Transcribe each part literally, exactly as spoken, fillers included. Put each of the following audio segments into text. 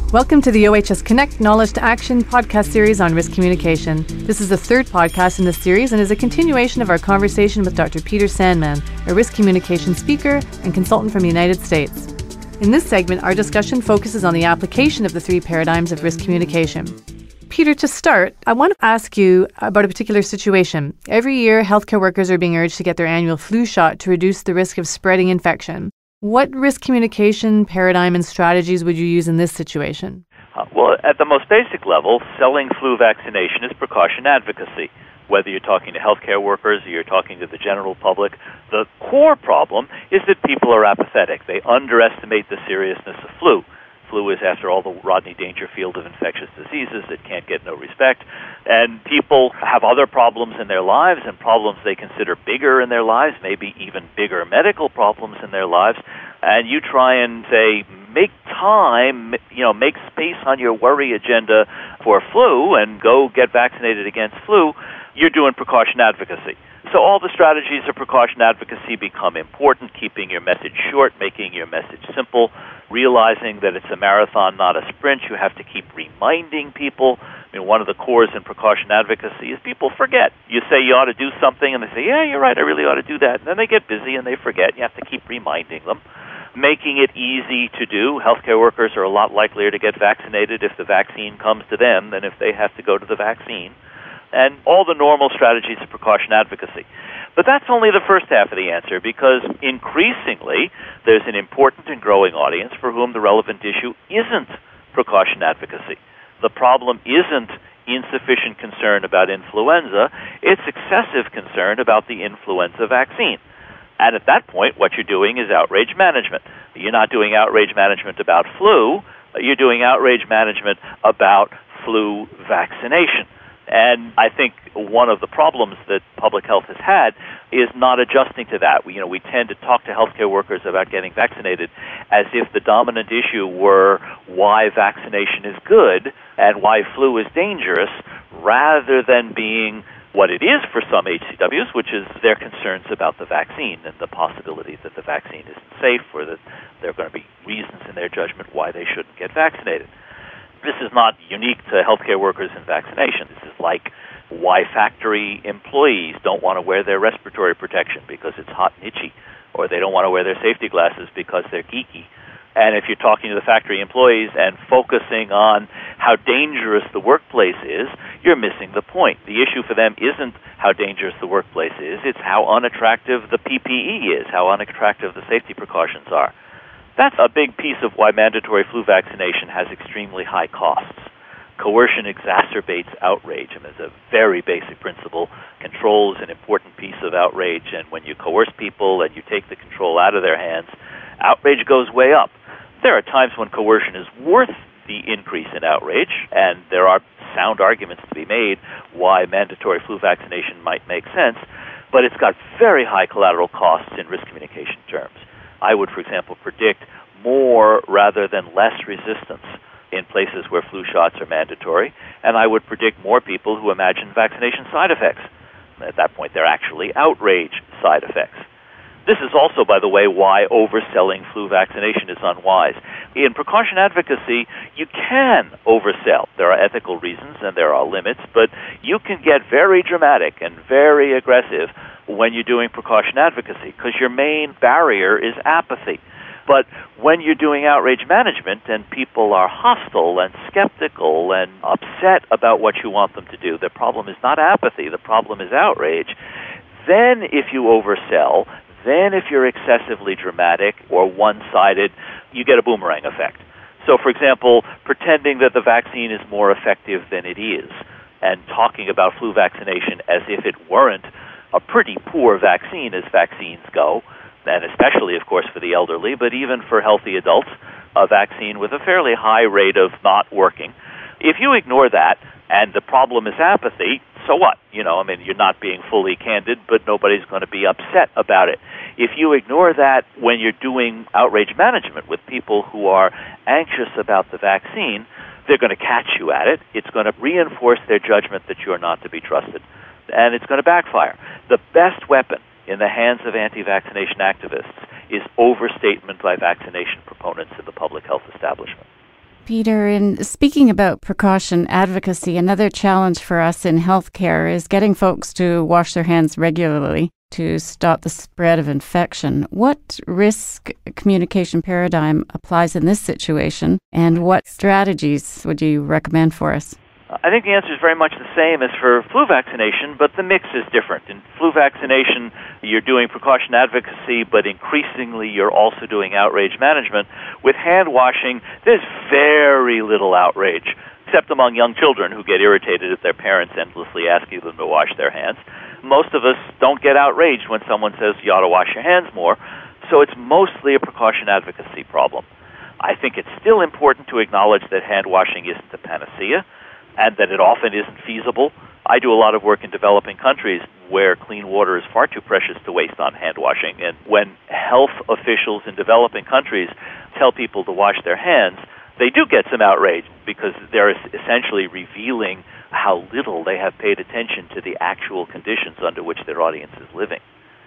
Welcome to the O H S Connect Knowledge to Action podcast series on risk communication. This is the third podcast in this series and is a continuation of our conversation with Doctor Peter Sandman, a risk communication speaker and consultant from the United States. In this segment, our discussion focuses on the application of the three paradigms of risk communication. Peter, to start, I want to ask you about a particular situation. Every year, healthcare workers are being urged to get their annual flu shot to reduce the risk of spreading infection. What risk communication paradigm and strategies would you use in this situation? Uh, well, at the most basic level, selling flu vaccination is precaution advocacy. Whether you're talking to healthcare workers or you're talking to the general public, the core problem is that people are apathetic. They underestimate the seriousness of flu. Flu is, after all, the Rodney Dangerfield of infectious diseases that can't get no respect. And people have other problems in their lives and problems they consider bigger in their lives, maybe even bigger medical problems in their lives. And you try and say, make time, you know, make space on your worry agenda for flu and go get vaccinated against flu. You're doing precaution advocacy. So all the strategies of precaution advocacy become important, keeping your message short, making your message simple, realizing that it's a marathon, not a sprint. You have to keep reminding people. I mean, one of the cores in precaution advocacy is people forget. You say you ought to do something, and they say, yeah, you're right, I really ought to do that. And then they get busy and they forget. You have to keep reminding them. Making it easy to do. Healthcare workers are a lot likelier to get vaccinated if the vaccine comes to them than if they have to go to the vaccine. And all the normal strategies of precaution advocacy. But that's only the first half of the answer, because increasingly there's an important and growing audience for whom the relevant issue isn't precaution advocacy. The problem isn't insufficient concern about influenza, it's excessive concern about the influenza vaccine. And at that point, what you're doing is outrage management. You're not doing outrage management about flu, you're doing outrage management about flu vaccination. And I think one of the problems that public health has had is not adjusting to that. We, you know, we tend to talk to healthcare workers about getting vaccinated as if the dominant issue were why vaccination is good and why flu is dangerous, rather than being what it is for some H C Ws, which is their concerns about the vaccine and the possibility that the vaccine isn't safe, or that there are going to be reasons in their judgment why they shouldn't get vaccinated. This is not unique to healthcare workers and vaccination. This is like why factory employees don't want to wear their respiratory protection because it's hot and itchy, or they don't want to wear their safety glasses because they're geeky. And if you're talking to the factory employees and focusing on how dangerous the workplace is, you're missing the point. The issue for them isn't how dangerous the workplace is, it's how unattractive the P P E is, how unattractive the safety precautions are. That's a big piece of why mandatory flu vaccination has extremely high costs. Coercion exacerbates outrage, and it's a very basic principle. Control is an important piece of outrage, and when you coerce people and you take the control out of their hands, outrage goes way up. There are times when coercion is worth the increase in outrage, and there are sound arguments to be made why mandatory flu vaccination might make sense, but it's got very high collateral costs in risk communication terms. I would, for example, predict more rather than less resistance in places where flu shots are mandatory, and I would predict more people who imagine vaccination side effects. At that point, they're actually outrage side effects. This is also, by the way, why overselling flu vaccination is unwise. In precaution advocacy, you can oversell. There are ethical reasons and there are limits, but you can get very dramatic and very aggressive when you're doing precaution advocacy, because your main barrier is apathy. But when you're doing outrage management and people are hostile and skeptical and upset about what you want them to do, the problem is not apathy, the problem is outrage. Then if you oversell, then if you're excessively dramatic or one-sided, you get a boomerang effect. So, for example, pretending that the vaccine is more effective than it is and talking about flu vaccination as if it weren't a pretty poor vaccine as vaccines go, and especially, of course, for the elderly, but even for healthy adults, a vaccine with a fairly high rate of not working. If you ignore that and the problem is apathy, so what? You know, I mean, you're not being fully candid, but nobody's going to be upset about it. If you ignore that when you're doing outrage management with people who are anxious about the vaccine, they're going to catch you at it. It's going to reinforce their judgment that you're not to be trusted, and it's going to backfire. The best weapon in the hands of anti-vaccination activists is overstatement by vaccination proponents in the public health establishment. Peter, in speaking about precaution advocacy, another challenge for us in healthcare is getting folks to wash their hands regularly to stop the spread of infection. What risk communication paradigm applies in this situation, and what strategies would you recommend for us? I think the answer is very much the same as for flu vaccination, but the mix is different. In flu vaccination, you're doing precaution advocacy, but increasingly you're also doing outrage management. With hand washing, there's very little outrage, except among young children who get irritated if their parents endlessly asking them to wash their hands. Most of us don't get outraged when someone says you ought to wash your hands more, so it's mostly a precaution advocacy problem. I think it's still important to acknowledge that hand washing isn't a panacea, and that it often isn't feasible. I do a lot of work in developing countries where clean water is far too precious to waste on hand washing. And when health officials in developing countries tell people to wash their hands, they do get some outrage because they're essentially revealing how little they have paid attention to the actual conditions under which their audience is living.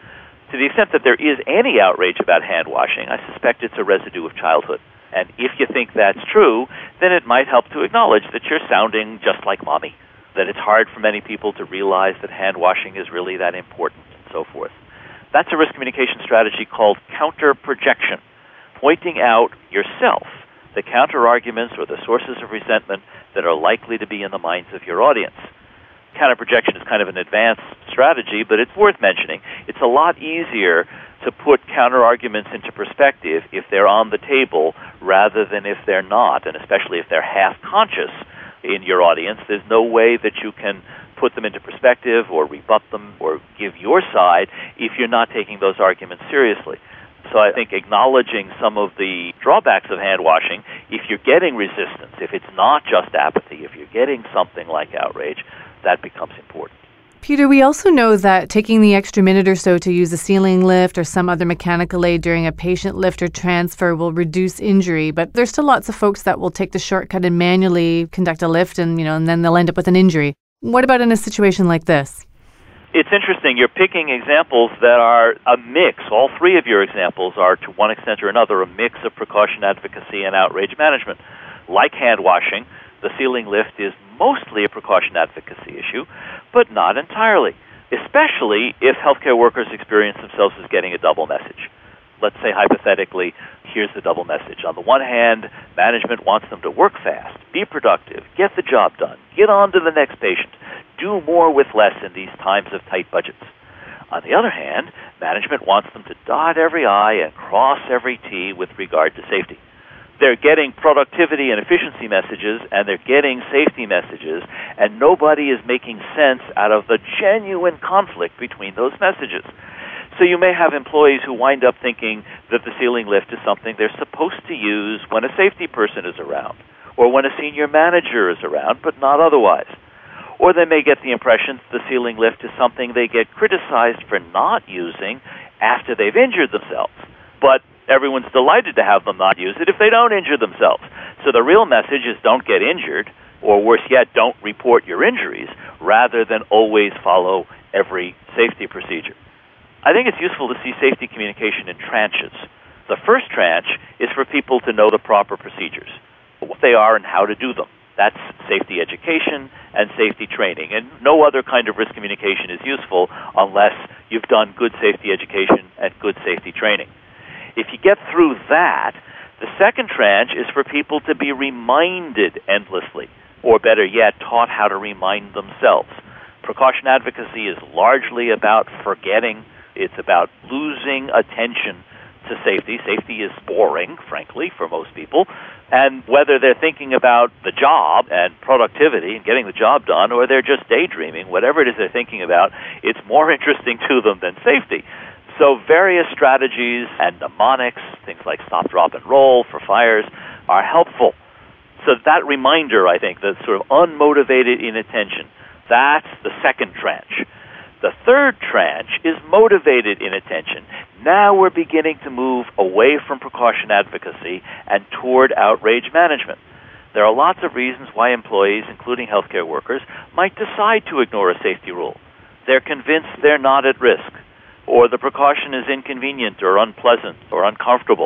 To the extent that there is any outrage about hand washing, I suspect it's a residue of childhood. And if you think that's true, then it might help to acknowledge that you're sounding just like mommy, that it's hard for many people to realize that hand washing is really that important, and so forth. That's a risk communication strategy called counter-projection, pointing out yourself the counter-arguments or the sources of resentment that are likely to be in the minds of your audience. Counter-projection is kind of an advanced strategy, but it's worth mentioning. It's a lot easier to put counter-arguments into perspective if they're on the table rather than if they're not, and especially if they're half-conscious in your audience. There's no way that you can put them into perspective or rebut them or give your side if you're not taking those arguments seriously. So I think acknowledging some of the drawbacks of hand washing, if you're getting resistance, if it's not just apathy, if you're getting something like outrage, that becomes important. Peter, we also know that taking the extra minute or so to use a ceiling lift or some other mechanical aid during a patient lift or transfer will reduce injury, but there's still lots of folks that will take the shortcut and manually conduct a lift and, you know, and then they'll end up with an injury. What about in a situation like this? It's interesting. You're picking examples that are a mix. All three of your examples are, to one extent or another, a mix of precaution advocacy and outrage management. Like hand washing, the ceiling lift is mostly a precaution advocacy issue, but not entirely, especially if healthcare workers experience themselves as getting a double message. Let's say, hypothetically, here's the double message. On the one hand, management wants them to work fast, be productive, get the job done, get on to the next patient, do more with less in these times of tight budgets. On the other hand, management wants them to dot every I and cross every T with regard to safety. They're getting productivity and efficiency messages, and they're getting safety messages, and nobody is making sense out of the genuine conflict between those messages. So you may have employees who wind up thinking that the ceiling lift is something they're supposed to use when a safety person is around, or when a senior manager is around, but not otherwise. Or they may get the impression that the ceiling lift is something they get criticized for not using after they've injured themselves. But everyone's delighted to have them not use it if they don't injure themselves. So the real message is don't get injured, or worse yet, don't report your injuries, rather than always follow every safety procedure. I think it's useful to see safety communication in tranches. The first tranche is for people to know the proper procedures, what they are and how to do them. That's safety education and safety training. And no other kind of risk communication is useful unless you've done good safety education and good safety training. If you get through that, the second tranche is for people to be reminded endlessly, or better yet, taught how to remind themselves. Precaution advocacy is largely about forgetting. It's about losing attention to safety. Safety is boring, frankly, for most people. And whether they're thinking about the job and productivity and getting the job done, or they're just daydreaming, whatever it is they're thinking about, it's more interesting to them than safety. So various strategies and mnemonics, things like stop, drop, and roll for fires, are helpful. So that reminder, I think, that sort of unmotivated inattention, that's the second tranche. The third tranche is motivated inattention. Now we're beginning to move away from precaution advocacy and toward outrage management. There are lots of reasons why employees, including healthcare workers, might decide to ignore a safety rule. They're convinced they're not at risk, or the precaution is inconvenient or unpleasant or uncomfortable,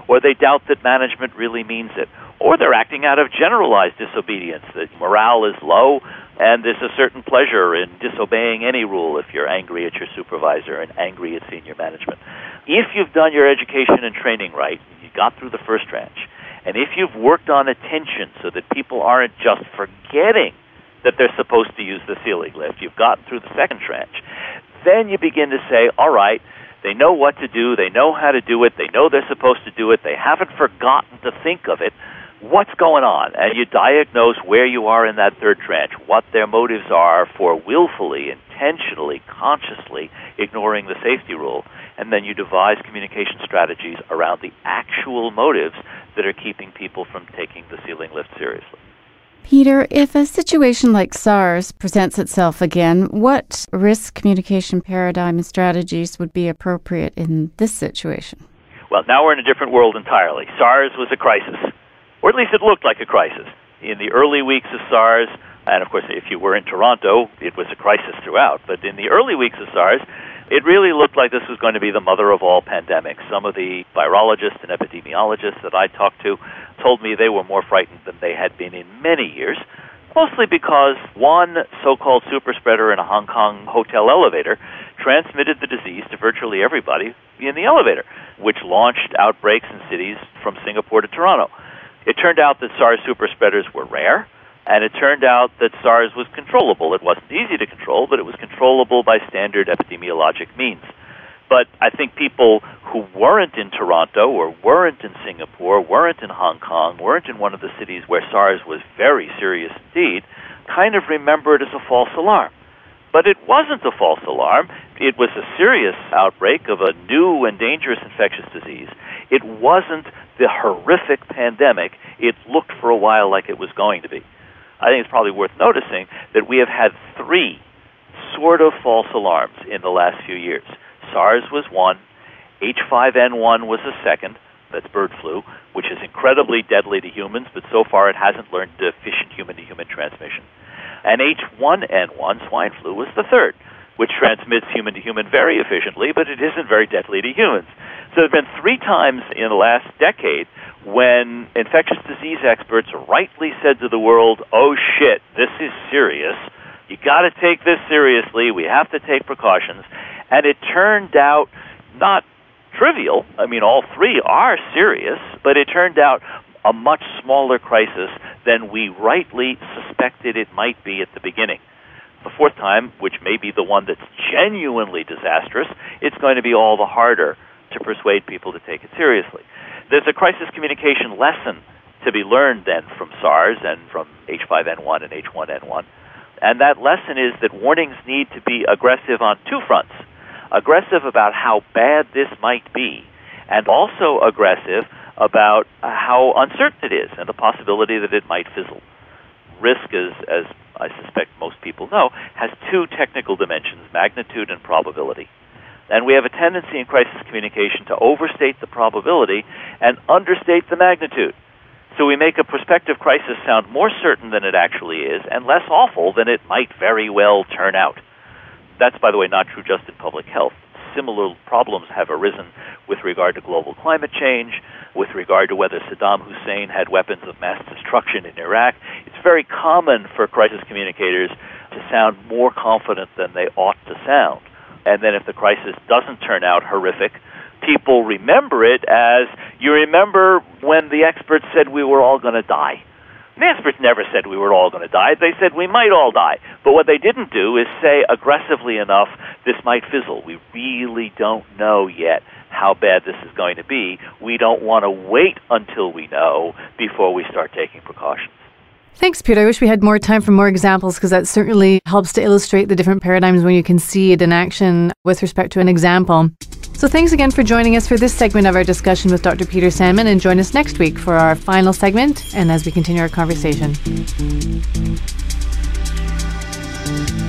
or they doubt that management really means it, or they're acting out of generalized disobedience, that morale is low and there's a certain pleasure in disobeying any rule if you're angry at your supervisor and angry at senior management. If you've done your education and training right, you got through the first tranche, and if you've worked on attention so that people aren't just forgetting that they're supposed to use the ceiling lift, you've gotten through the second tranche, then you begin to say, all right, they know what to do, they know how to do it, they know they're supposed to do it, they haven't forgotten to think of it. What's going on? And you diagnose where you are in that third tranche, what their motives are for willfully, intentionally, consciously ignoring the safety rule. And then you devise communication strategies around the actual motives that are keeping people from taking the ceiling lift seriously. Peter, if a situation like SARS presents itself again, what risk communication paradigm and strategies would be appropriate in this situation? Well, now we're in a different world entirely. SARS was a crisis, or at least it looked like a crisis. In the early weeks of SARS, and of course if you were in Toronto, it was a crisis throughout, but in the early weeks of SARS, it really looked like this was going to be the mother of all pandemics. Some of the virologists and epidemiologists that I talked to told me they were more frightened than they had been in many years, mostly because one so-called super spreader in a Hong Kong hotel elevator transmitted the disease to virtually everybody in the elevator, which launched outbreaks in cities from Singapore to Toronto. It turned out that SARS super spreaders were rare, and it turned out that SARS was controllable. It wasn't easy to control, but it was controllable by standard epidemiologic means. But I think people who weren't in Toronto or weren't in Singapore, weren't in Hong Kong, weren't in one of the cities where SARS was very serious indeed, kind of remember it as a false alarm. But it wasn't a false alarm. It was a serious outbreak of a new and dangerous infectious disease. It wasn't the horrific pandemic it looked for a while like it was going to be. I think it's probably worth noticing that we have had three sort of false alarms in the last few years. SARS was one, H five N one was a second, that's bird flu, which is incredibly deadly to humans, but so far it hasn't learned efficient human-to-human transmission. And H one N one, swine flu, was the third, which transmits human-to-human very efficiently, but it isn't very deadly to humans. So there have been three times in the last decade when infectious disease experts rightly said to the world, oh shit, this is serious. You got to take this seriously. We have to take precautions. And it turned out not trivial. I mean, all three are serious, but it turned out a much smaller crisis than we rightly suspected it might be at the beginning. The fourth time, which may be the one that's genuinely disastrous, it's going to be all the harder to persuade people to take it seriously. There's a crisis communication lesson to be learned then from SARS and from H five N one and H one N one. And that lesson is that warnings need to be aggressive on two fronts. Aggressive about how bad this might be, and also aggressive about how uncertain it is and the possibility that it might fizzle. Risk, is, as I suspect most people know, has two technical dimensions, magnitude and probability. And we have a tendency in crisis communication to overstate the probability and understate the magnitude. So we make a prospective crisis sound more certain than it actually is and less awful than it might very well turn out. That's, by the way, not true just in public health. Similar problems have arisen with regard to global climate change, with regard to whether Saddam Hussein had weapons of mass destruction in Iraq. It's very common for crisis communicators to sound more confident than they ought to sound. And then if the crisis doesn't turn out horrific, people remember it as, you remember when the experts said we were all going to die. The experts never said we were all going to die. They said we might all die. But what they didn't do is say aggressively enough, this might fizzle. We really don't know yet how bad this is going to be. We don't want to wait until we know before we start taking precautions. Thanks, Peter. I wish we had more time for more examples, because that certainly helps to illustrate the different paradigms when you can see it in action with respect to an example. So thanks again for joining us for this segment of our discussion with Doctor Peter Sandman, and join us next week for our final segment and as we continue our conversation.